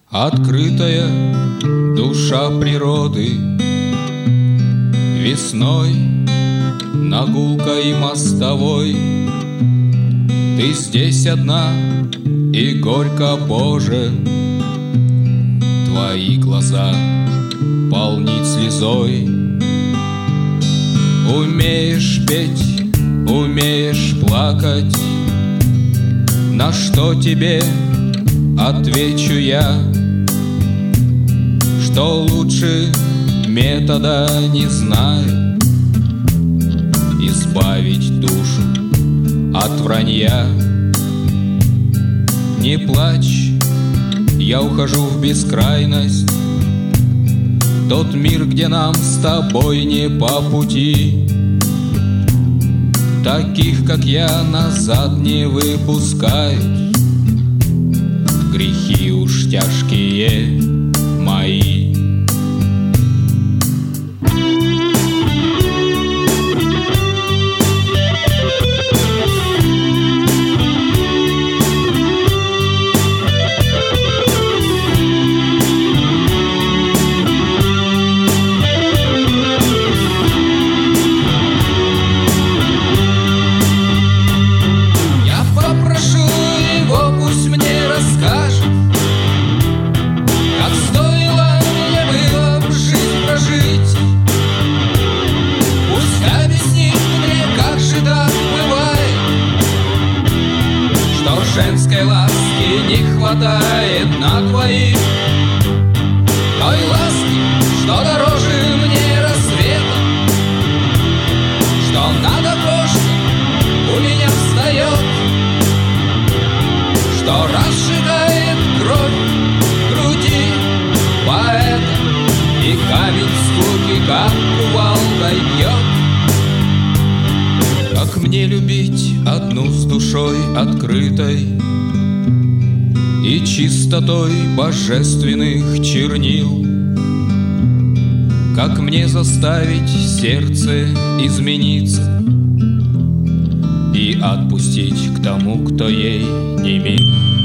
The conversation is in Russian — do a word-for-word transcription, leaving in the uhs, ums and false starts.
Открытая душа природы, весной на гулкой мостовой. Ты здесь одна, и горько, Боже, твои глаза полнить слезой. Умеешь петь, умеешь плакать, на что тебе отвечу я, что лучше метода не знаю избавить душу от вранья. Не плачь, я ухожу в бескрайность, тот мир, где нам с тобой не по пути. Таких, как я, назад не выпускают, грехи уж тяжкие мои. Женской ласки не хватает на двоих, той ласки, что дороже мне рассвета, что над окошком у меня встает, что разжигает кровь в груди поэта, и камень скуки, как кувалдой бьет. Как мне любить одну с душой открытой и чистотой божественных чернил? Как мне заставить сердце измениться и отпустить к тому, кто ей не мил?